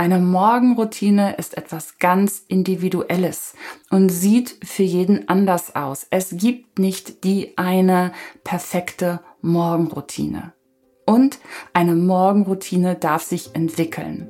Eine Morgenroutine ist etwas ganz Individuelles und sieht für jeden anders aus. Es gibt nicht die eine perfekte Morgenroutine. Und eine Morgenroutine darf sich entwickeln.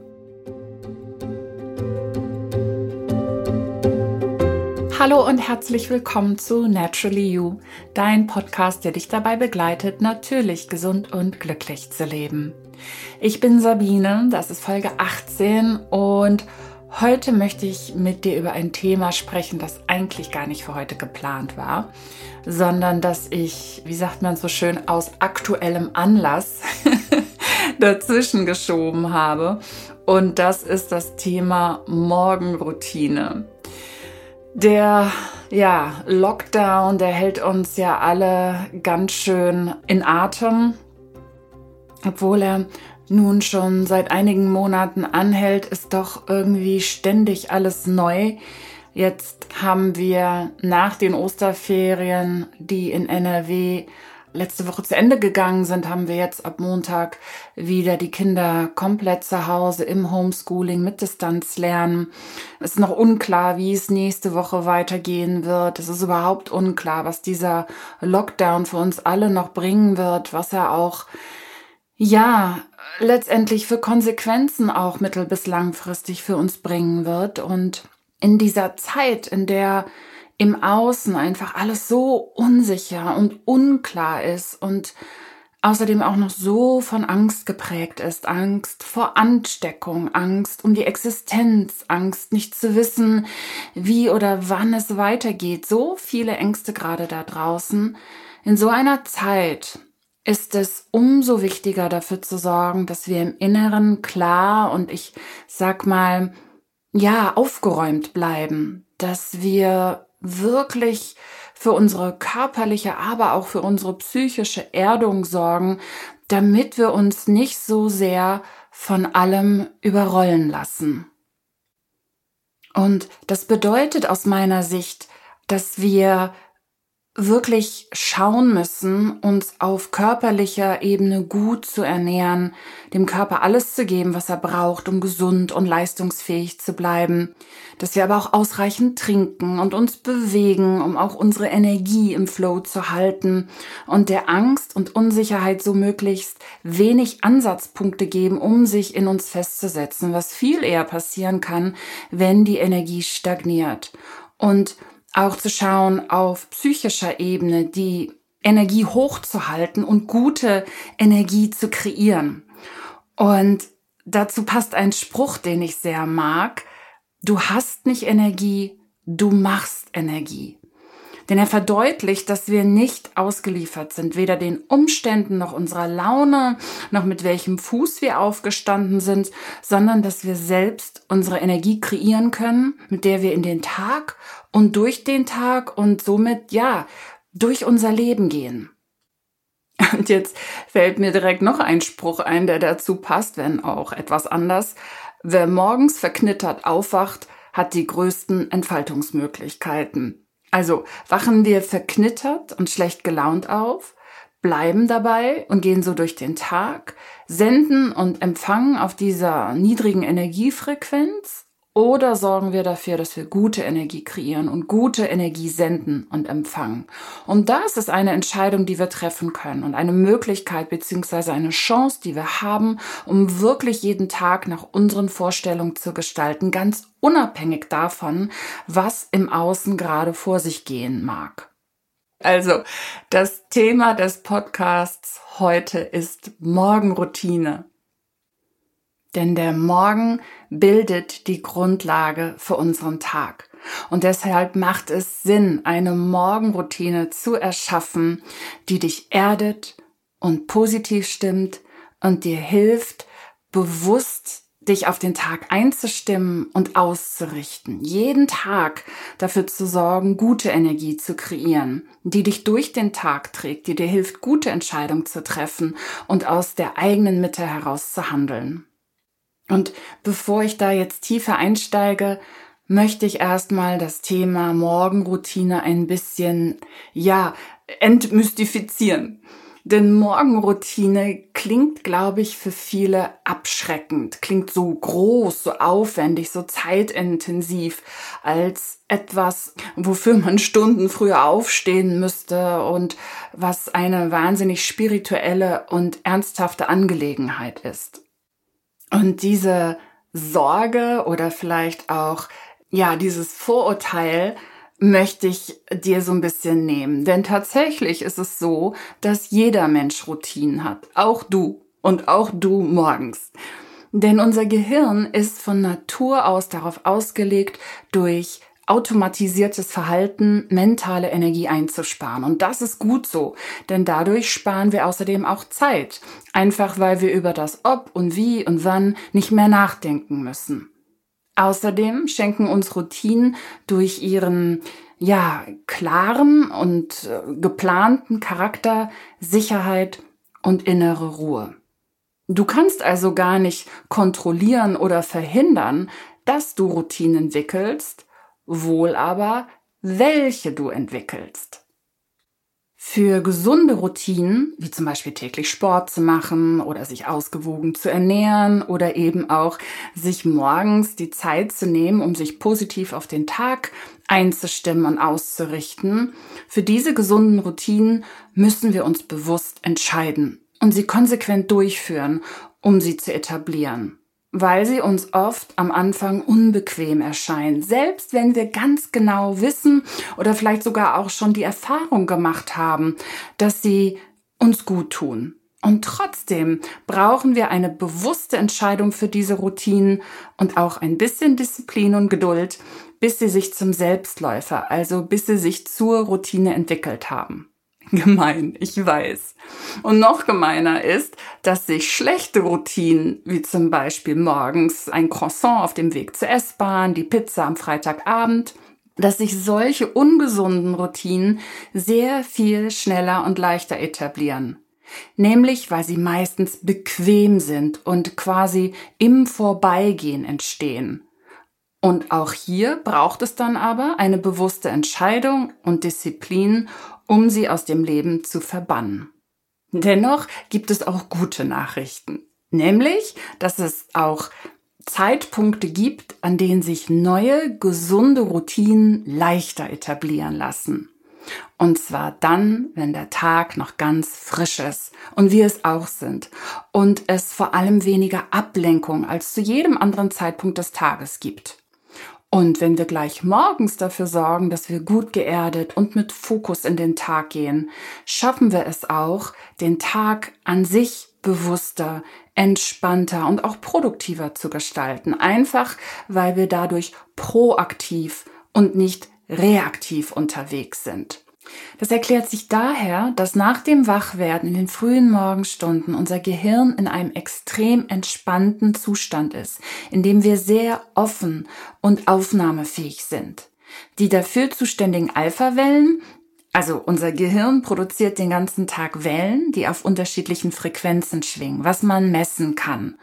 Hallo und herzlich willkommen zu Naturally You, dein Podcast, der dich dabei begleitet, natürlich gesund und glücklich zu leben. Ich bin Sabine, das ist Folge 18 und heute möchte ich mit dir über ein Thema sprechen, das eigentlich gar nicht für heute geplant war, sondern das ich, wie sagt man so schön, aus aktuellem Anlass dazwischen geschoben habe. Und das ist das Thema Morgenroutine. Der Lockdown, der hält uns ja alle ganz schön in Atem. Obwohl er nun schon seit einigen Monaten anhält, ist doch irgendwie ständig alles neu. Jetzt haben wir nach den Osterferien, die in NRW letzte Woche zu Ende gegangen sind, haben wir jetzt ab Montag wieder die Kinder komplett zu Hause im Homeschooling mit Distanzlernen. Es ist noch unklar, wie es nächste Woche weitergehen wird. Es ist überhaupt unklar, was dieser Lockdown für uns alle noch bringen wird, was er auch letztendlich für Konsequenzen auch mittel- bis langfristig für uns bringen wird. Und in dieser Zeit, in der im Außen einfach alles so unsicher und unklar ist und außerdem auch noch so von Angst geprägt ist, Angst vor Ansteckung, Angst um die Existenz, Angst nicht zu wissen, wie oder wann es weitergeht, so viele Ängste gerade da draußen. In so einer Zeit ist es umso wichtiger, dafür zu sorgen, dass wir im Inneren klar und ich sag mal, aufgeräumt bleiben, dass wir wirklich für unsere körperliche, aber auch für unsere psychische Erdung sorgen, damit wir uns nicht so sehr von allem überrollen lassen. Und das bedeutet aus meiner Sicht, dass wir wirklich schauen müssen, uns auf körperlicher Ebene gut zu ernähren, dem Körper alles zu geben, was er braucht, um gesund und leistungsfähig zu bleiben, dass wir aber auch ausreichend trinken und uns bewegen, um auch unsere Energie im Flow zu halten und der Angst und Unsicherheit so möglichst wenig Ansatzpunkte geben, um sich in uns festzusetzen, was viel eher passieren kann, wenn die Energie stagniert. Und auch zu schauen, auf psychischer Ebene die Energie hochzuhalten und gute Energie zu kreieren. Und dazu passt ein Spruch, den ich sehr mag. Du hast nicht Energie, du machst Energie. Denn er verdeutlicht, dass wir nicht ausgeliefert sind, weder den Umständen noch unserer Laune, noch mit welchem Fuß wir aufgestanden sind, sondern dass wir selbst unsere Energie kreieren können, mit der wir in den Tag und durch den Tag und somit, durch unser Leben gehen. Und jetzt fällt mir direkt noch ein Spruch ein, der dazu passt, wenn auch etwas anders. Wer morgens verknittert aufwacht, hat die größten Entfaltungsmöglichkeiten. Also wachen wir verknittert und schlecht gelaunt auf, bleiben dabei und gehen so durch den Tag, senden und empfangen auf dieser niedrigen Energiefrequenz, oder sorgen wir dafür, dass wir gute Energie kreieren und gute Energie senden und empfangen. Und das ist eine Entscheidung, die wir treffen können und eine Möglichkeit bzw. eine Chance, die wir haben, um wirklich jeden Tag nach unseren Vorstellungen zu gestalten, ganz unabhängig davon, was im Außen gerade vor sich gehen mag. Also, das Thema des Podcasts heute ist Morgenroutine. Denn der Morgen bildet die Grundlage für unseren Tag. Und deshalb macht es Sinn, eine Morgenroutine zu erschaffen, die dich erdet und positiv stimmt und dir hilft, bewusst dich auf den Tag einzustimmen und auszurichten. Jeden Tag dafür zu sorgen, gute Energie zu kreieren, die dich durch den Tag trägt, die dir hilft, gute Entscheidungen zu treffen und aus der eigenen Mitte heraus zu handeln. Und bevor ich da jetzt tiefer einsteige, möchte ich erstmal das Thema Morgenroutine ein bisschen, entmystifizieren. Denn Morgenroutine klingt, glaube ich, für viele abschreckend, klingt so groß, so aufwendig, so zeitintensiv, als etwas, wofür man Stunden früher aufstehen müsste und was eine wahnsinnig spirituelle und ernsthafte Angelegenheit ist. Und diese Sorge oder vielleicht auch, ja, dieses Vorurteil möchte ich dir so ein bisschen nehmen. Denn tatsächlich ist es so, dass jeder Mensch Routinen hat. Auch du und auch du morgens. Denn unser Gehirn ist von Natur aus darauf ausgelegt, durch automatisiertes Verhalten mentale Energie einzusparen. Und das ist gut so, denn dadurch sparen wir außerdem auch Zeit. Einfach weil wir über das Ob und Wie und Wann nicht mehr nachdenken müssen. Außerdem schenken uns Routinen durch ihren, ja, klaren und geplanten Charakter Sicherheit und innere Ruhe. Du kannst also gar nicht kontrollieren oder verhindern, dass du Routinen entwickelst, wohl aber, welche du entwickelst. Für gesunde Routinen, wie zum Beispiel täglich Sport zu machen oder sich ausgewogen zu ernähren oder eben auch sich morgens die Zeit zu nehmen, um sich positiv auf den Tag einzustimmen und auszurichten, für diese gesunden Routinen müssen wir uns bewusst entscheiden und sie konsequent durchführen, um sie zu etablieren. Weil sie uns oft am Anfang unbequem erscheinen, selbst wenn wir ganz genau wissen oder vielleicht sogar auch schon die Erfahrung gemacht haben, dass sie uns gut tun. Und trotzdem brauchen wir eine bewusste Entscheidung für diese Routinen und auch ein bisschen Disziplin und Geduld, bis sie sich zum Selbstläufer, also bis sie sich zur Routine entwickelt haben. Gemein, ich weiß. Und noch gemeiner ist, dass sich schlechte Routinen, wie zum Beispiel morgens ein Croissant auf dem Weg zur S-Bahn, die Pizza am Freitagabend, dass sich solche ungesunden Routinen sehr viel schneller und leichter etablieren. Nämlich, weil sie meistens bequem sind und quasi im Vorbeigehen entstehen. Und auch hier braucht es dann aber eine bewusste Entscheidung und Disziplin, um sie aus dem Leben zu verbannen. Dennoch gibt es auch gute Nachrichten, nämlich, dass es auch Zeitpunkte gibt, an denen sich neue, gesunde Routinen leichter etablieren lassen. Und zwar dann, wenn der Tag noch ganz frisch ist und wir es auch sind und es vor allem weniger Ablenkung als zu jedem anderen Zeitpunkt des Tages gibt. Und wenn wir gleich morgens dafür sorgen, dass wir gut geerdet und mit Fokus in den Tag gehen, schaffen wir es auch, den Tag an sich bewusster, entspannter und auch produktiver zu gestalten. Einfach, weil wir dadurch proaktiv und nicht reaktiv unterwegs sind. Das erklärt sich daher, dass nach dem Wachwerden in den frühen Morgenstunden unser Gehirn in einem extrem entspannten Zustand ist, in dem wir sehr offen und aufnahmefähig sind. Die dafür zuständigen Alpha-Wellen, also unser Gehirn produziert den ganzen Tag Wellen, die auf unterschiedlichen Frequenzen schwingen, was man messen kann.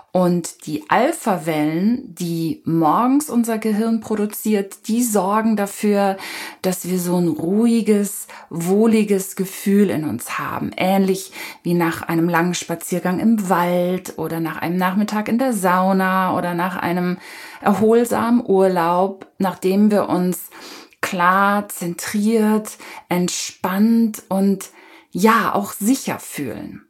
Und die Alpha-Wellen, die morgens unser Gehirn produziert, die sorgen dafür, dass wir so ein ruhiges, wohliges Gefühl in uns haben. Ähnlich wie nach einem langen Spaziergang im Wald oder nach einem Nachmittag in der Sauna oder nach einem erholsamen Urlaub, nachdem wir uns klar, zentriert, entspannt und ja, auch sicher fühlen.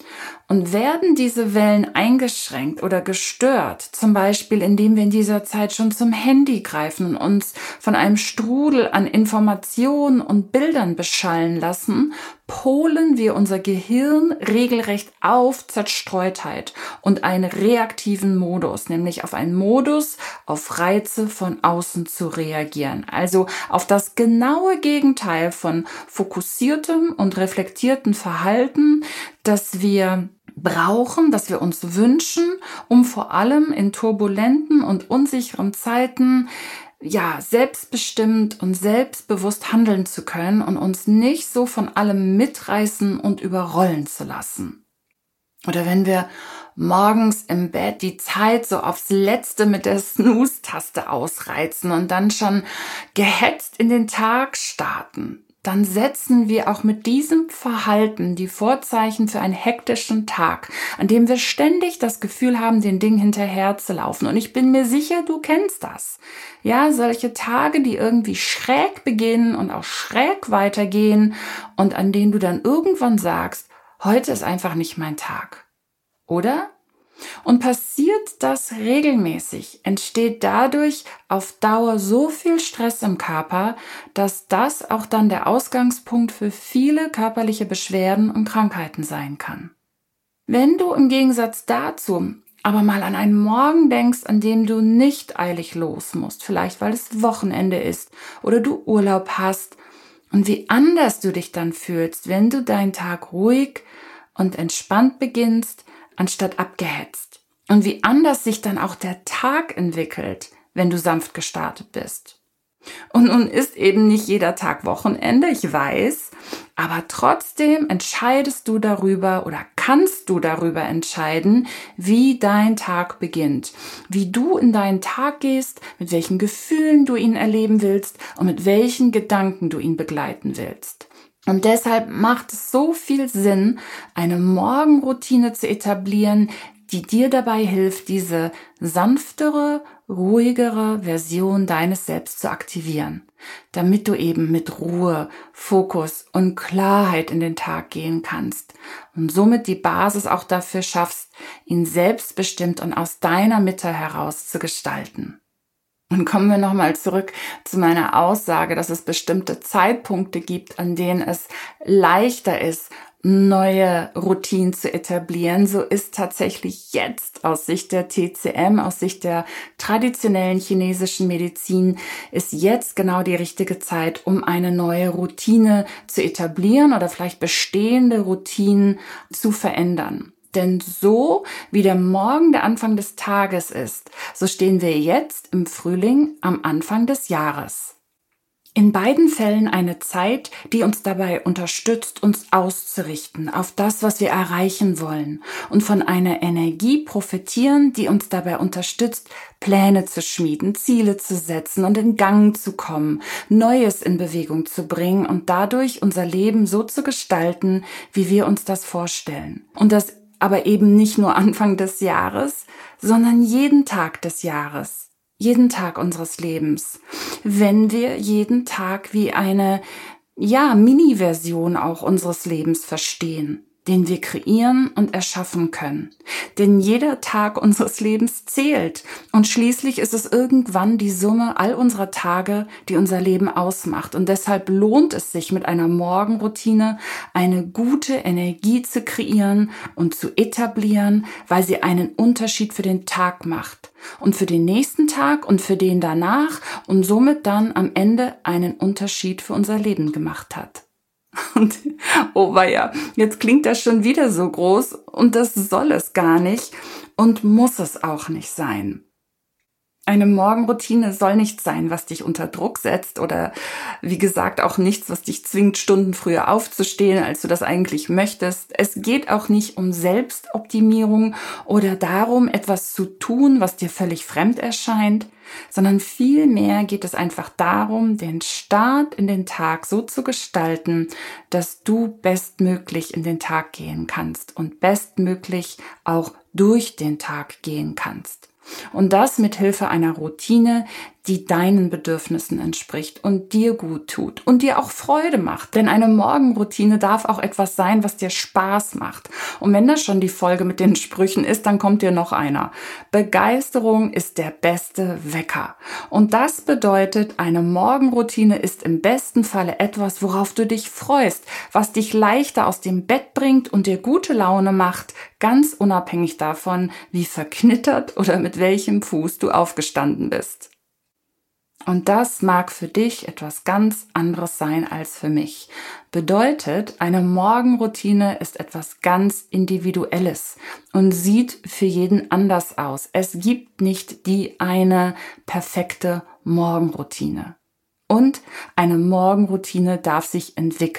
Und werden diese Wellen eingeschränkt oder gestört, zum Beispiel indem wir in dieser Zeit schon zum Handy greifen und uns von einem Strudel an Informationen und Bildern beschallen lassen, polen wir unser Gehirn regelrecht auf Zerstreutheit und einen reaktiven Modus, nämlich auf einen Modus, auf Reize von außen zu reagieren. Also auf das genaue Gegenteil von fokussiertem und reflektiertem Verhalten, das wir brauchen, das wir uns wünschen, um vor allem in turbulenten und unsicheren Zeiten selbstbestimmt und selbstbewusst handeln zu können und uns nicht so von allem mitreißen und überrollen zu lassen. Oder wenn wir morgens im Bett die Zeit so aufs Letzte mit der Snooze-Taste ausreizen und dann schon gehetzt in den Tag starten. dann setzen wir auch mit diesem Verhalten die Vorzeichen für einen hektischen Tag, an dem wir ständig das Gefühl haben, den Dingen hinterherzulaufen. Und ich bin mir sicher, du kennst das. Ja, solche Tage, die irgendwie schräg beginnen und auch schräg weitergehen und an denen du dann irgendwann sagst, heute ist einfach nicht mein Tag. Oder? Und passiert das regelmäßig, entsteht dadurch auf Dauer so viel Stress im Körper, dass das auch dann der Ausgangspunkt für viele körperliche Beschwerden und Krankheiten sein kann. Wenn du im Gegensatz dazu aber mal an einen Morgen denkst, an dem du nicht eilig los musst, vielleicht weil es Wochenende ist oder du Urlaub hast, und wie anders du dich dann fühlst, wenn du deinen Tag ruhig und entspannt beginnst, anstatt abgehetzt. Und wie anders sich dann auch der Tag entwickelt, wenn du sanft gestartet bist. Und nun ist eben nicht jeder Tag Wochenende, ich weiß, aber trotzdem entscheidest du darüber oder kannst du darüber entscheiden, wie dein Tag beginnt, wie du in deinen Tag gehst, mit welchen Gefühlen du ihn erleben willst und mit welchen Gedanken du ihn begleiten willst. Und deshalb macht es so viel Sinn, eine Morgenroutine zu etablieren, die dir dabei hilft, diese sanftere, ruhigere Version deines Selbst zu aktivieren, damit du eben mit Ruhe, Fokus und Klarheit in den Tag gehen kannst und somit die Basis auch dafür schaffst, ihn selbstbestimmt und aus deiner Mitte heraus zu gestalten. Und kommen wir nochmal zurück zu meiner Aussage, dass es bestimmte Zeitpunkte gibt, an denen es leichter ist, neue Routinen zu etablieren. So ist tatsächlich jetzt aus Sicht der TCM, aus Sicht der traditionellen chinesischen Medizin, ist jetzt genau die richtige Zeit, um eine neue Routine zu etablieren oder vielleicht bestehende Routinen zu verändern. Denn so wie der Morgen der Anfang des Tages ist, so stehen wir jetzt im Frühling am Anfang des Jahres. In beiden Fällen eine Zeit, die uns dabei unterstützt, uns auszurichten auf das, was wir erreichen wollen und von einer Energie profitieren, die uns dabei unterstützt, Pläne zu schmieden, Ziele zu setzen und in Gang zu kommen, Neues in Bewegung zu bringen und dadurch unser Leben so zu gestalten, wie wir uns das vorstellen. Und das aber eben nicht nur Anfang des Jahres, sondern jeden Tag des Jahres, jeden Tag unseres Lebens, wenn wir jeden Tag wie eine, Mini-Version auch unseres Lebens verstehen, den wir kreieren und erschaffen können. Denn jeder Tag unseres Lebens zählt und schließlich ist es irgendwann die Summe all unserer Tage, die unser Leben ausmacht. Und deshalb lohnt es sich, mit einer Morgenroutine eine gute Energie zu kreieren und zu etablieren, weil sie einen Unterschied für den Tag macht und für den nächsten Tag und für den danach und somit dann am Ende einen Unterschied für unser Leben gemacht hat. Und oh weia, jetzt klingt das schon wieder so groß und das soll es gar nicht und muss es auch nicht sein. Eine Morgenroutine soll nichts sein, was dich unter Druck setzt oder wie gesagt auch nichts, was dich zwingt, Stunden früher aufzustehen, als du das eigentlich möchtest. Es geht auch nicht um Selbstoptimierung oder darum, etwas zu tun, was dir völlig fremd erscheint, sondern vielmehr geht es einfach darum, den Start in den Tag so zu gestalten, dass du bestmöglich in den Tag gehen kannst und bestmöglich auch durch den Tag gehen kannst. Und das mit Hilfe einer Routine, die deinen Bedürfnissen entspricht und dir gut tut und dir auch Freude macht. Denn eine Morgenroutine darf auch etwas sein, was dir Spaß macht. Und wenn das schon die Folge mit den Sprüchen ist, dann kommt dir noch einer. Begeisterung ist der beste Wecker. Und das bedeutet, eine Morgenroutine ist im besten Falle etwas, worauf du dich freust, was dich leichter aus dem Bett bringt und dir gute Laune macht, ganz unabhängig davon, wie verknittert oder mit welchem Fuß du aufgestanden bist. Und das mag für dich etwas ganz anderes sein als für mich. Bedeutet, eine Morgenroutine ist etwas ganz Individuelles und sieht für jeden anders aus. Es gibt nicht die eine perfekte Morgenroutine. Und eine Morgenroutine darf sich entwickeln.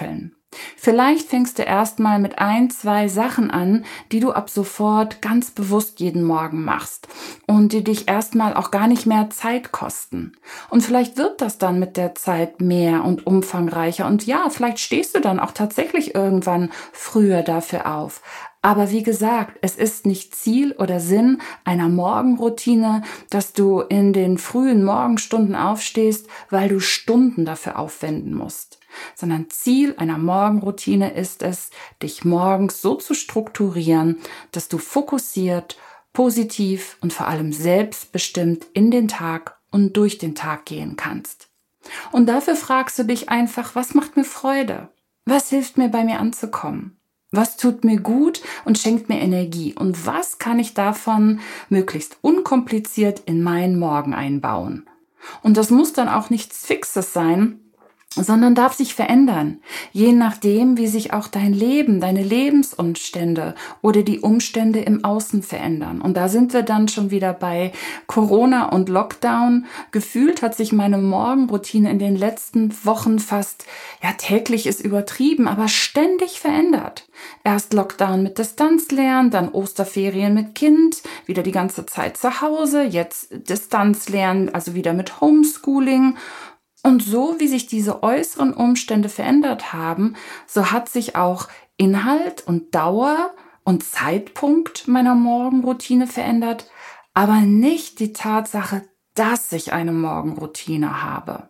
Vielleicht fängst du erstmal mit 1, 2 Sachen an, die du ab sofort ganz bewusst jeden Morgen machst und die dich erstmal auch gar nicht mehr Zeit kosten. Und vielleicht wird das dann mit der Zeit mehr und umfangreicher und ja, vielleicht stehst du dann auch tatsächlich irgendwann früher dafür auf. Aber wie gesagt, es ist nicht Ziel oder Sinn einer Morgenroutine, dass du in den frühen Morgenstunden aufstehst, weil du Stunden dafür aufwenden musst. Sondern Ziel einer Morgenroutine ist es, dich morgens so zu strukturieren, dass du fokussiert, positiv und vor allem selbstbestimmt in den Tag und durch den Tag gehen kannst. Und dafür fragst du dich einfach, was macht mir Freude? Was hilft mir, bei mir anzukommen? Was tut mir gut und schenkt mir Energie? Und was kann ich davon möglichst unkompliziert in meinen Morgen einbauen? Und das muss dann auch nichts Fixes sein, sondern darf sich verändern, je nachdem, wie sich auch dein Leben, deine Lebensumstände oder die Umstände im Außen verändern. Und da sind wir dann schon wieder bei Corona und Lockdown. Gefühlt hat sich meine Morgenroutine in den letzten Wochen fast, ja, täglich ist übertrieben, aber ständig verändert. Erst Lockdown mit Distanzlernen, dann Osterferien mit Kind, wieder die ganze Zeit zu Hause, jetzt Distanzlernen, also wieder mit Homeschooling. Und so wie sich diese äußeren Umstände verändert haben, so hat sich auch Inhalt und Dauer und Zeitpunkt meiner Morgenroutine verändert, aber nicht die Tatsache, dass ich eine Morgenroutine habe.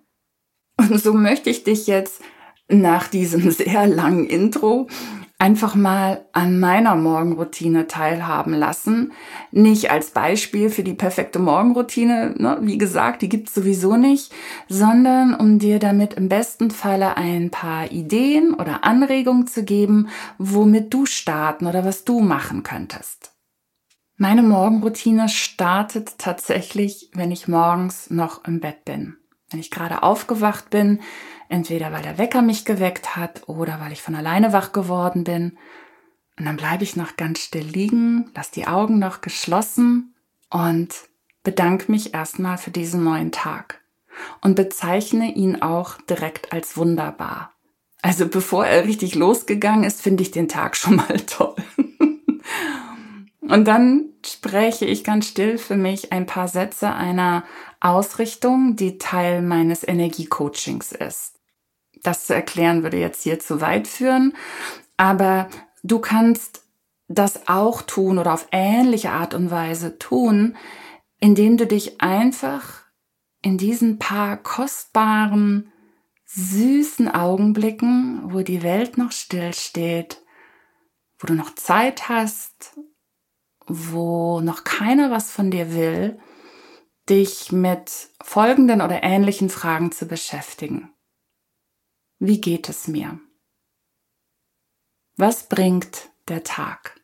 Und so möchte ich dich jetzt nach diesem sehr langen Intro einfach mal an meiner Morgenroutine teilhaben lassen. Nicht als Beispiel für die perfekte Morgenroutine, ne? Wie gesagt, die gibt's sowieso nicht, sondern um dir damit im besten Falle ein paar Ideen oder Anregungen zu geben, womit du starten oder was du machen könntest. Meine Morgenroutine startet tatsächlich, wenn ich morgens noch im Bett bin. Wenn ich gerade aufgewacht bin, entweder weil der Wecker mich geweckt hat oder weil ich von alleine wach geworden bin. Und dann bleibe ich noch ganz still liegen, lasse die Augen noch geschlossen und bedanke mich erstmal für diesen neuen Tag und bezeichne ihn auch direkt als wunderbar. Also bevor er richtig losgegangen ist, finde ich den Tag schon mal toll. Und dann spreche ich ganz still für mich ein paar Sätze einer Ausrichtung, die Teil meines Energiecoachings ist. Das zu erklären würde jetzt hier zu weit führen, aber du kannst das auch tun oder auf ähnliche Art und Weise tun, indem du dich einfach in diesen paar kostbaren, süßen Augenblicken, wo die Welt noch still steht, wo du noch Zeit hast, wo noch keiner was von dir will, dich mit folgenden oder ähnlichen Fragen zu beschäftigen. Wie geht es mir? Was bringt der Tag?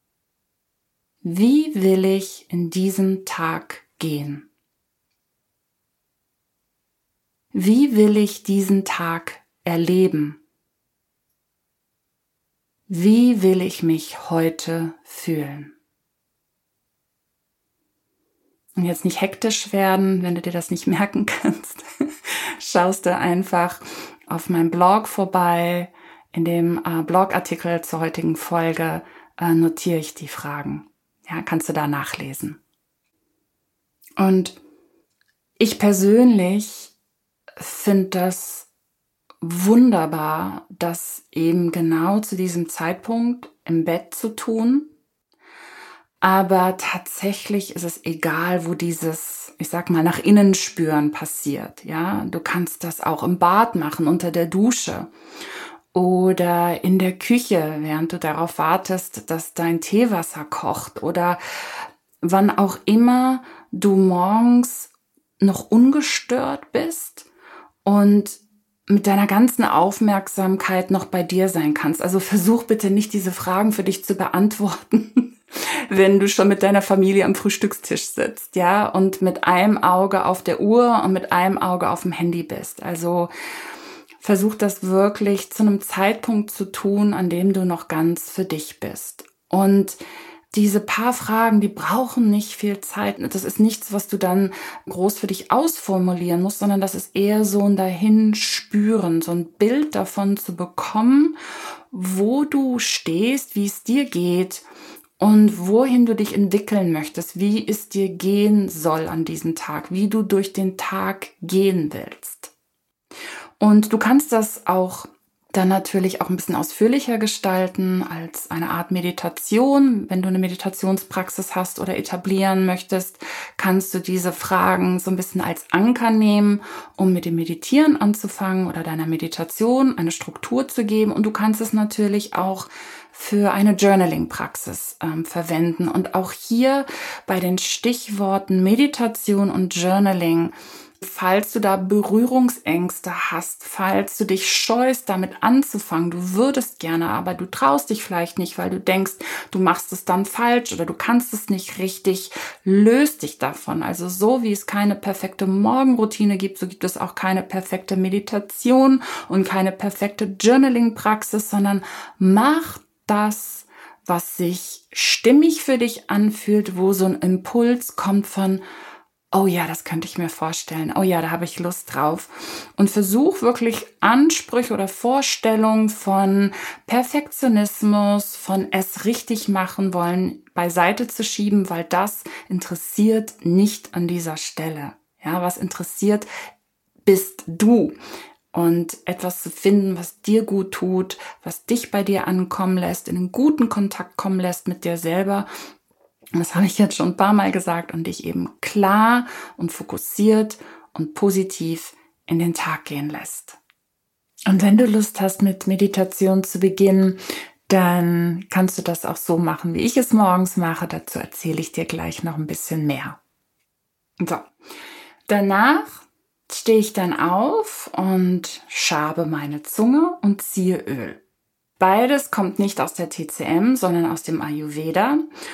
Wie will ich in diesen Tag gehen? Wie will ich diesen Tag erleben? Wie will ich mich heute fühlen? Und jetzt nicht hektisch werden, wenn du dir das nicht merken kannst. Schaust du einfach auf meinem Blog vorbei. In dem Blogartikel zur heutigen Folge notiere ich die Fragen. Ja, kannst du da nachlesen. Und ich persönlich finde das wunderbar, das eben genau zu diesem Zeitpunkt im Bett zu tun. Aber tatsächlich ist es egal, wo dieses, ich sag mal, nach innen spüren passiert. Ja, du kannst das auch im Bad machen, unter der Dusche oder in der Küche, während du darauf wartest, dass dein Teewasser kocht oder wann auch immer du morgens noch ungestört bist und mit deiner ganzen Aufmerksamkeit noch bei dir sein kannst. Also versuch bitte nicht, diese Fragen für dich zu beantworten, wenn du schon mit deiner Familie am Frühstückstisch sitzt, ja, und mit einem Auge auf der Uhr und mit einem Auge auf dem Handy bist. Also versuch das wirklich zu einem Zeitpunkt zu tun, an dem du noch ganz für dich bist. Und diese paar Fragen, die brauchen nicht viel Zeit. Das ist nichts, was du dann groß für dich ausformulieren musst, sondern das ist eher so ein Dahinspüren, so ein Bild davon zu bekommen, wo du stehst, wie es dir geht und wohin du dich entwickeln möchtest, wie es dir gehen soll an diesem Tag, wie du durch den Tag gehen willst. Und du kannst das auch dann natürlich auch ein bisschen ausführlicher gestalten als eine Art Meditation. Wenn du eine Meditationspraxis hast oder etablieren möchtest, kannst du diese Fragen so ein bisschen als Anker nehmen, um mit dem Meditieren anzufangen oder deiner Meditation eine Struktur zu geben. Und du kannst es natürlich auch für eine Journaling-Praxis verwenden. Und auch hier bei den Stichworten Meditation und Journaling, falls du da Berührungsängste hast, falls du dich scheust, damit anzufangen, du würdest gerne, aber du traust dich vielleicht nicht, weil du denkst, du machst es dann falsch oder du kannst es nicht richtig, löst dich davon. Also so wie es keine perfekte Morgenroutine gibt, so gibt es auch keine perfekte Meditation und keine perfekte Journaling-Praxis, sondern mach das, was sich stimmig für dich anfühlt, wo so ein Impuls kommt von oh ja, das könnte ich mir vorstellen. Oh ja, da habe ich Lust drauf. Und versuch wirklich Ansprüche oder Vorstellungen von Perfektionismus, von es richtig machen wollen, beiseite zu schieben, weil das interessiert nicht an dieser Stelle. Ja, was interessiert, bist du. Und etwas zu finden, was dir gut tut, was dich bei dir ankommen lässt, in einen guten Kontakt kommen lässt mit dir selber. Das habe ich jetzt schon ein paar Mal gesagt und dich eben klar und fokussiert und positiv in den Tag gehen lässt. Und wenn du Lust hast, mit Meditation zu beginnen, dann kannst du das auch so machen, wie ich es morgens mache. Dazu erzähle ich dir gleich noch ein bisschen mehr. So, danach stehe ich dann auf und schabe meine Zunge und ziehe Öl. Beides kommt nicht aus der TCM, sondern aus dem Ayurveda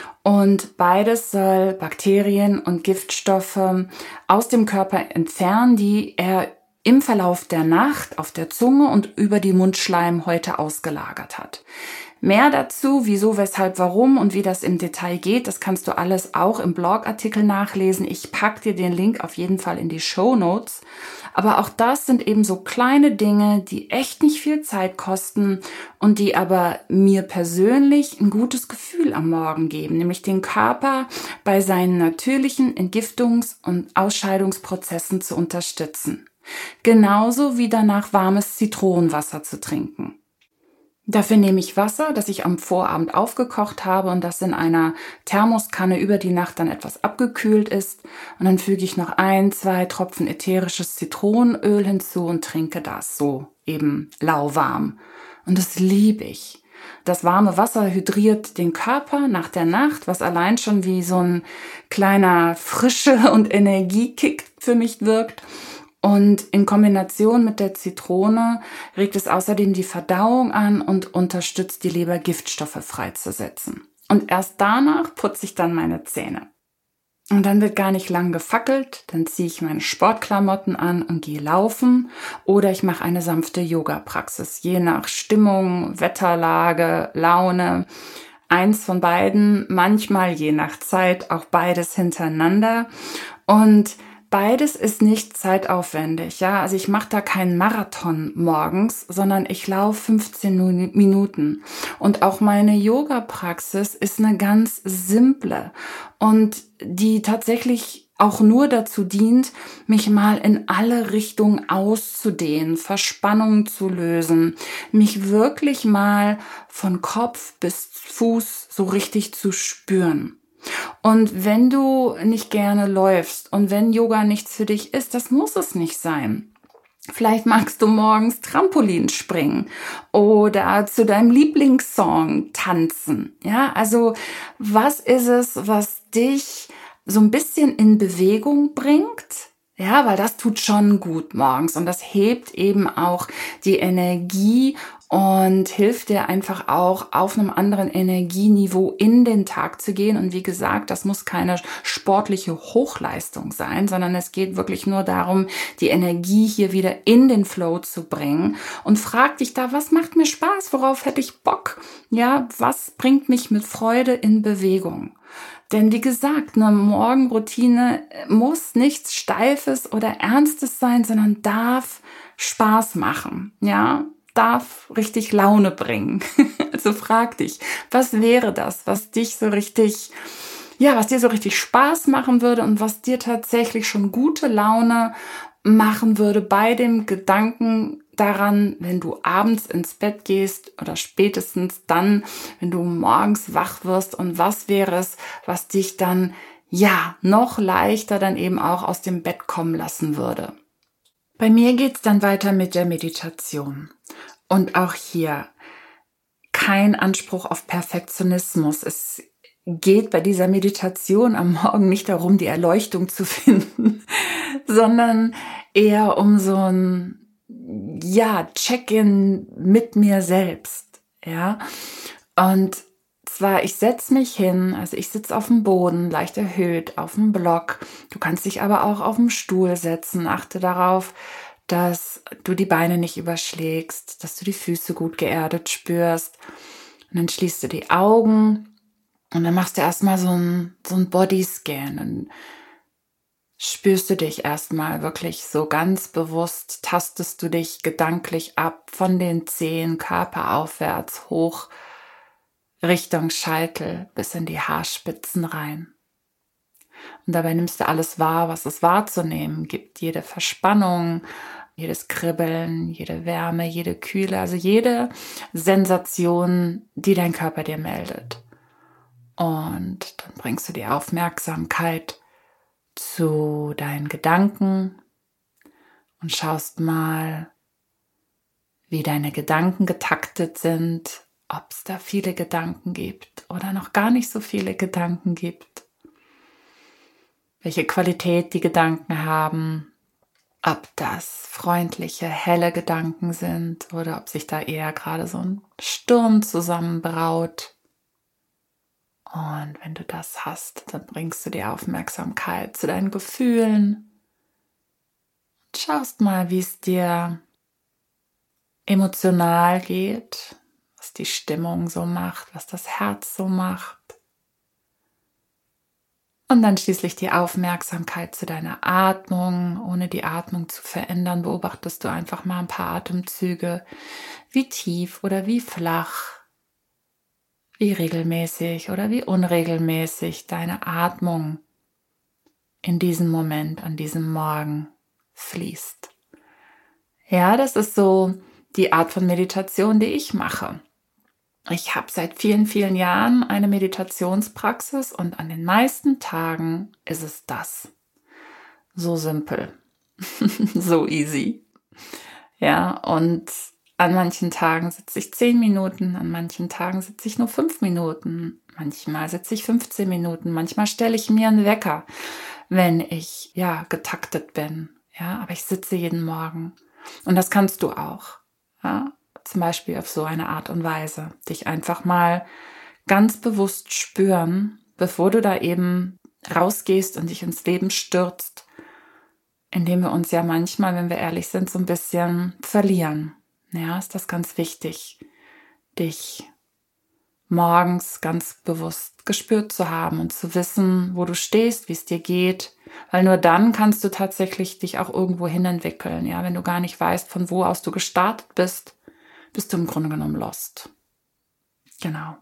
und beides soll Bakterien und Giftstoffe aus dem Körper entfernen, die er im Verlauf der Nacht auf der Zunge und über die Mundschleimhäute ausgelagert hat. Mehr dazu, wieso, weshalb, warum und wie das im Detail geht, das kannst du alles auch im Blogartikel nachlesen. Ich packe dir den Link auf jeden Fall in die Shownotes. Aber auch das sind eben so kleine Dinge, die echt nicht viel Zeit kosten und die aber mir persönlich ein gutes Gefühl am Morgen geben, nämlich den Körper bei seinen natürlichen Entgiftungs- und Ausscheidungsprozessen zu unterstützen. Genauso wie danach warmes Zitronenwasser zu trinken. Dafür nehme ich Wasser, das ich am Vorabend aufgekocht habe und das in einer Thermoskanne über die Nacht dann etwas abgekühlt ist. Und dann füge ich noch 1-2 Tropfen ätherisches Zitronenöl hinzu und trinke das so eben lauwarm. Und das liebe ich. Das warme Wasser hydriert den Körper nach der Nacht, was allein schon wie so ein kleiner Frische- und Energiekick für mich wirkt. Und in Kombination mit der Zitrone regt es außerdem die Verdauung an und unterstützt die Leber, Giftstoffe freizusetzen. Und erst danach putze ich dann meine Zähne. Und dann wird gar nicht lang gefackelt, dann ziehe ich meine Sportklamotten an und gehe laufen oder ich mache eine sanfte Yoga-Praxis, je nach Stimmung, Wetterlage, Laune. Eins von beiden, manchmal je nach Zeit, auch beides hintereinander. Und beides ist nicht zeitaufwendig, ja. Also ich mache da keinen Marathon morgens, sondern ich laufe 15 Minuten. Und auch meine Yoga-Praxis ist eine ganz simple und die tatsächlich auch nur dazu dient, mich mal in alle Richtungen auszudehnen, Verspannungen zu lösen, mich wirklich mal von Kopf bis Fuß so richtig zu spüren. Und wenn du nicht gerne läufst und wenn Yoga nichts für dich ist, das muss es nicht sein. Vielleicht magst du morgens Trampolin springen oder zu deinem Lieblingssong tanzen. Ja, also was ist es, was dich so ein bisschen in Bewegung bringt, Ja, weil das tut schon gut morgens und das hebt eben auch die Energie und hilft dir einfach auch auf einem anderen Energieniveau in den Tag zu gehen. Und wie gesagt, das muss keine sportliche Hochleistung sein, sondern es geht wirklich nur darum, die Energie hier wieder in den Flow zu bringen. Und frag dich da, was macht mir Spaß? Worauf hätte ich Bock? Ja, was bringt mich mit Freude in Bewegung? Denn wie gesagt, eine Morgenroutine muss nichts Steifes oder Ernstes sein, sondern darf Spaß machen, ja, darf richtig Laune bringen. Also frag dich, was wäre das, was dich so richtig, ja, was dir so richtig Spaß machen würde und was dir tatsächlich schon gute Laune machen würde bei dem Gedanken daran, wenn du abends ins Bett gehst oder spätestens dann, wenn du morgens wach wirst, und was wäre es, was dich dann ja noch leichter dann eben auch aus dem Bett kommen lassen würde. Bei mir geht's dann weiter mit der Meditation. Und auch hier kein Anspruch auf Perfektionismus. Es geht bei dieser Meditation am Morgen nicht darum, die Erleuchtung zu finden, sondern eher um so ein, ja, Check-in mit mir selbst, ja. Und zwar, ich setze mich hin, also ich sitze auf dem Boden, leicht erhöht, auf dem Block. Du kannst dich aber auch auf dem Stuhl setzen. Achte darauf, dass du die Beine nicht überschlägst, dass du die Füße gut geerdet spürst. Und dann schließt du die Augen und dann machst du erstmal so ein Bodyscan. Und spürst du dich erstmal wirklich so ganz bewusst, tastest du dich gedanklich ab von den Zehen körperaufwärts hoch Richtung Scheitel bis in die Haarspitzen rein. Und dabei nimmst du alles wahr, was es wahrzunehmen gibt. Jede Verspannung, jedes Kribbeln, jede Wärme, jede Kühle, also jede Sensation, die dein Körper dir meldet. Und dann bringst du die Aufmerksamkeit zu deinen Gedanken und schaust mal, wie deine Gedanken getaktet sind, ob es da viele Gedanken gibt oder noch gar nicht so viele Gedanken gibt, welche Qualität die Gedanken haben, ob das freundliche, helle Gedanken sind oder ob sich da eher gerade so ein Sturm zusammenbraut. Und wenn du das hast, dann bringst du die Aufmerksamkeit zu deinen Gefühlen und schaust mal, wie es dir emotional geht, was die Stimmung so macht, was das Herz so macht. Und dann schließlich die Aufmerksamkeit zu deiner Atmung. Ohne die Atmung zu verändern, beobachtest du einfach mal ein paar Atemzüge, wie tief oder wie flach, wie regelmäßig oder wie unregelmäßig deine Atmung in diesem Moment, an diesem Morgen fließt. Ja, das ist so die Art von Meditation, die ich mache. Ich habe seit vielen, vielen Jahren eine Meditationspraxis und an den meisten Tagen ist es das. So simpel, so easy. Ja, und an manchen Tagen sitze ich 10 Minuten, an manchen Tagen sitze ich nur 5 Minuten, manchmal sitze ich 15 Minuten, manchmal stelle ich mir einen Wecker, wenn ich ja getaktet bin. Ja, aber ich sitze jeden Morgen und das kannst du auch. Ja, zum Beispiel auf so eine Art und Weise. Dich einfach mal ganz bewusst spüren, bevor du da eben rausgehst und dich ins Leben stürzt, indem wir uns ja manchmal, wenn wir ehrlich sind, so ein bisschen verlieren. Ja, ist das ganz wichtig, dich morgens ganz bewusst gespürt zu haben und zu wissen, wo du stehst, wie es dir geht, weil nur dann kannst du tatsächlich dich auch irgendwo hin entwickeln. Ja, wenn du gar nicht weißt, von wo aus du gestartet bist, bist du im Grunde genommen lost. Genau.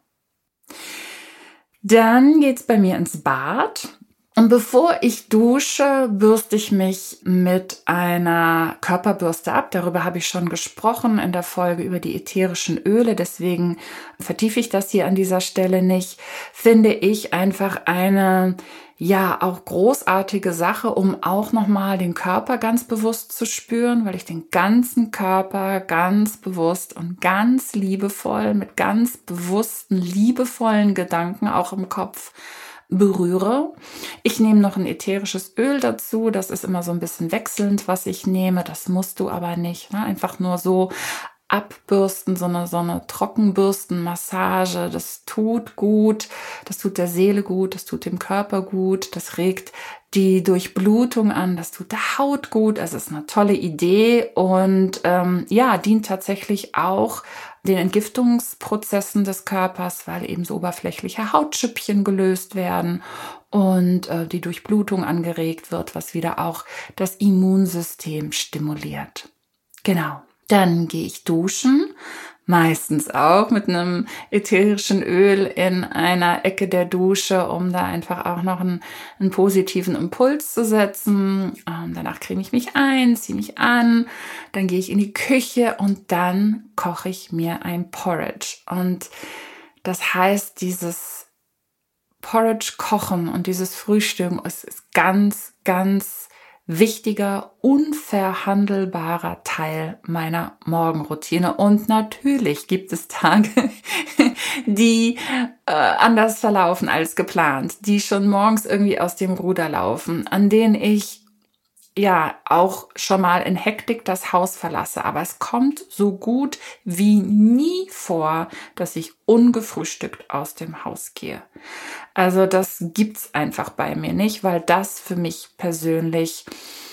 Dann geht's bei mir ins Bad. Und bevor ich dusche, bürste ich mich mit einer Körperbürste ab. Darüber habe ich schon gesprochen in der Folge über die ätherischen Öle. Deswegen vertiefe ich das hier an dieser Stelle nicht. Finde ich einfach eine, ja, auch großartige Sache, um auch nochmal den Körper ganz bewusst zu spüren, weil ich den ganzen Körper ganz bewusst und ganz liebevoll, mit ganz bewussten, liebevollen Gedanken auch im Kopf berühre. Ich nehme noch ein ätherisches Öl dazu. Das ist immer so ein bisschen wechselnd, was ich nehme. Das musst du aber nicht. Ne? Einfach nur so abbürsten, so eine Trockenbürstenmassage. Das tut gut. Das tut der Seele gut. Das tut dem Körper gut. Das regt die Durchblutung an. Das tut der Haut gut. Es ist eine tolle Idee und dient tatsächlich auch den Entgiftungsprozessen des Körpers, weil eben so oberflächliche Hautschüppchen gelöst werden und die Durchblutung angeregt wird, was wieder auch das Immunsystem stimuliert. Genau. Dann gehe ich duschen, meistens auch mit einem ätherischen Öl in einer Ecke der Dusche, um da einfach auch noch einen positiven Impuls zu setzen. Danach creme ich mich ein, ziehe mich an, dann gehe ich in die Küche und dann koche ich mir ein Porridge. Und das heißt, dieses Porridge kochen und dieses Frühstücken ist ganz, ganz wichtiger, unverhandelbarer Teil meiner Morgenroutine. Und natürlich gibt es Tage, die anders verlaufen als geplant, die schon morgens irgendwie aus dem Ruder laufen, an denen ich auch schon mal in Hektik das Haus verlasse. Aber es kommt so gut wie nie vor, dass ich ungefrühstückt aus dem Haus gehe. Also das gibt's einfach bei mir nicht, weil das für mich persönlich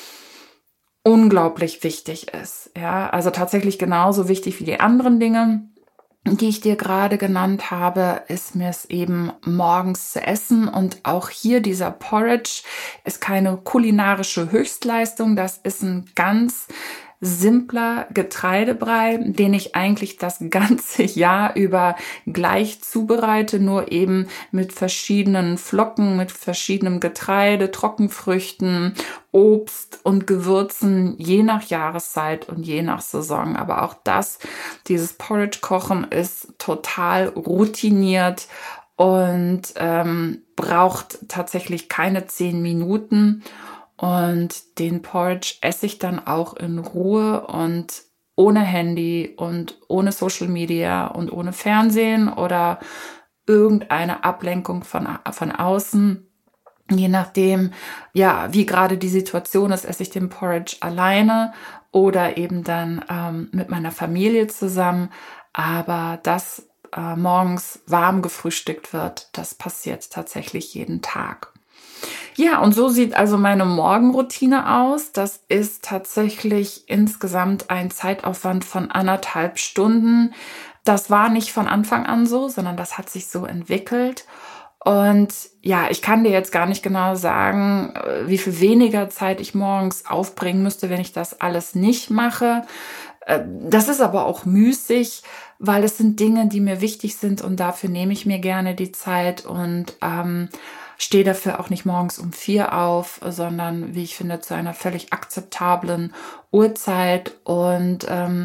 unglaublich wichtig ist. Ja, also tatsächlich genauso wichtig wie die anderen Dinge, die ich dir gerade genannt habe, ist mir es eben morgens zu essen. Und auch hier dieser Porridge ist keine kulinarische Höchstleistung. Das ist ein ganz simpler Getreidebrei, den ich eigentlich das ganze Jahr über gleich zubereite, nur eben mit verschiedenen Flocken, mit verschiedenem Getreide, Trockenfrüchten, Obst und Gewürzen, je nach Jahreszeit und je nach Saison. Aber auch dieses Porridge-Kochen ist total routiniert und braucht tatsächlich keine 10 Minuten. Und den Porridge esse ich dann auch in Ruhe und ohne Handy und ohne Social Media und ohne Fernsehen oder irgendeine Ablenkung von außen. Je nachdem, wie gerade die Situation ist, esse ich den Porridge alleine oder eben dann mit meiner Familie zusammen. Aber dass morgens warm gefrühstückt wird, das passiert tatsächlich jeden Tag. Ja, und so sieht also meine Morgenroutine aus. Das ist tatsächlich insgesamt ein Zeitaufwand von 1,5 Stunden. Das war nicht von Anfang an so, sondern das hat sich so entwickelt. Und ich kann dir jetzt gar nicht genau sagen, wie viel weniger Zeit ich morgens aufbringen müsste, wenn ich das alles nicht mache. Das ist aber auch müßig, weil es sind Dinge, die mir wichtig sind und dafür nehme ich mir gerne die Zeit und stehe dafür auch nicht morgens um 4 auf, sondern, wie ich finde, zu einer völlig akzeptablen Uhrzeit und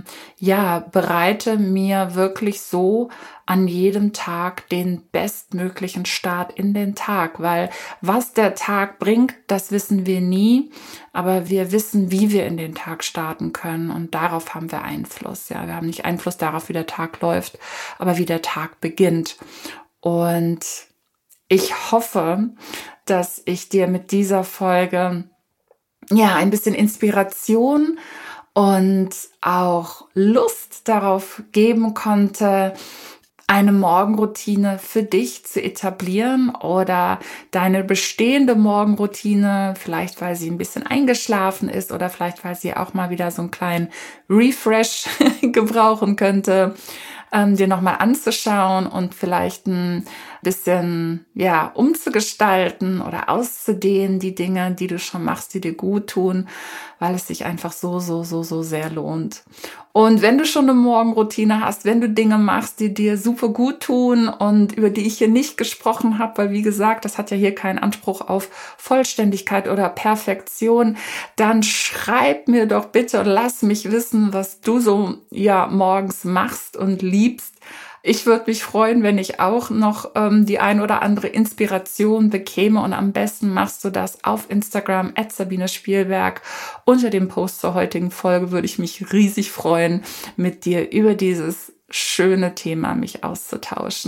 bereite mir wirklich so an jedem Tag den bestmöglichen Start in den Tag, weil was der Tag bringt, das wissen wir nie, aber wir wissen, wie wir in den Tag starten können und darauf haben wir Einfluss. Ja, wir haben nicht Einfluss darauf, wie der Tag läuft, aber wie der Tag beginnt. Und ich hoffe, dass ich dir mit dieser Folge ein bisschen Inspiration und auch Lust darauf geben konnte, eine Morgenroutine für dich zu etablieren oder deine bestehende Morgenroutine, vielleicht weil sie ein bisschen eingeschlafen ist oder vielleicht weil sie auch mal wieder so einen kleinen Refresh gebrauchen könnte, dir nochmal anzuschauen und vielleicht ein bisschen umzugestalten oder auszudehnen, die Dinge, die du schon machst, die dir gut tun, weil es sich einfach so sehr lohnt. Und wenn du schon eine Morgenroutine hast, wenn du Dinge machst, die dir super gut tun und über die ich hier nicht gesprochen habe, weil wie gesagt, das hat ja hier keinen Anspruch auf Vollständigkeit oder Perfektion, dann schreib mir doch bitte und lass mich wissen, was du so morgens machst und liebst. Ich würde mich freuen, wenn ich auch noch die ein oder andere Inspiration bekäme und am besten machst du das auf Instagram @SabineSpielberg. Unter dem Post zur heutigen Folge würde ich mich riesig freuen, mit dir über dieses schöne Thema mich auszutauschen.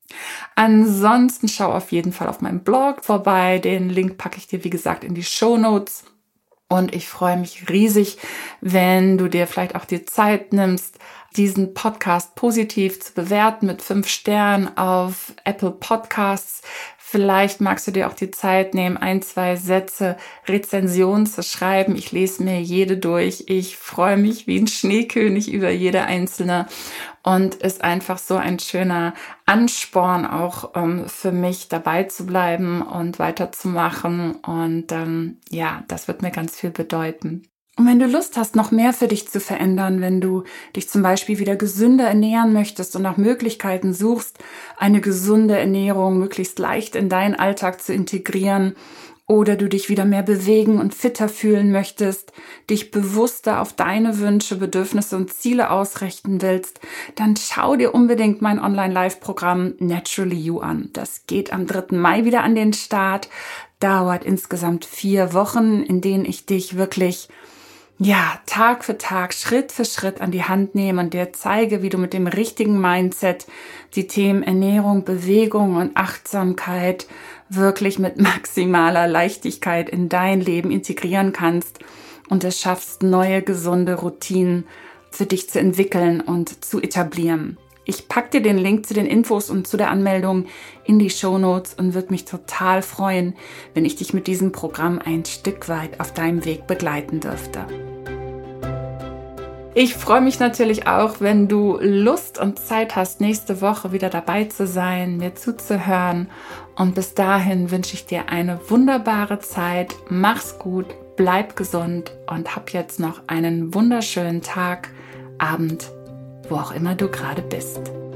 Ansonsten schau auf jeden Fall auf meinem Blog vorbei. Den Link packe ich dir, wie gesagt, in die Shownotes. Und ich freue mich riesig, wenn du dir vielleicht auch die Zeit nimmst, diesen Podcast positiv zu bewerten mit 5 Sternen auf Apple Podcasts. Vielleicht magst du dir auch die Zeit nehmen, 1, 2 Sätze Rezension zu schreiben. Ich lese mir jede durch. Ich freue mich wie ein Schneekönig über jede einzelne und ist einfach so ein schöner Ansporn auch für mich, dabei zu bleiben und weiterzumachen. Und das wird mir ganz viel bedeuten. Und wenn du Lust hast, noch mehr für dich zu verändern, wenn du dich zum Beispiel wieder gesünder ernähren möchtest und nach Möglichkeiten suchst, eine gesunde Ernährung möglichst leicht in deinen Alltag zu integrieren, oder du dich wieder mehr bewegen und fitter fühlen möchtest, dich bewusster auf deine Wünsche, Bedürfnisse und Ziele ausrichten willst, dann schau dir unbedingt mein Online-Live-Programm Naturally You an. Das geht am 3. Mai wieder an den Start, dauert insgesamt 4 Wochen, in denen ich dich wirklich Tag für Tag, Schritt für Schritt an die Hand nehme und dir zeige, wie du mit dem richtigen Mindset die Themen Ernährung, Bewegung und Achtsamkeit wirklich mit maximaler Leichtigkeit in dein Leben integrieren kannst und es schaffst, neue, gesunde Routinen für dich zu entwickeln und zu etablieren. Ich packe dir den Link zu den Infos und zu der Anmeldung in die Shownotes und würde mich total freuen, wenn ich dich mit diesem Programm ein Stück weit auf deinem Weg begleiten dürfte. Ich freue mich natürlich auch, wenn du Lust und Zeit hast, nächste Woche wieder dabei zu sein, mir zuzuhören. Und bis dahin wünsche ich dir eine wunderbare Zeit. Mach's gut, bleib gesund und hab jetzt noch einen wunderschönen Tag, Abend, wo auch immer du gerade bist.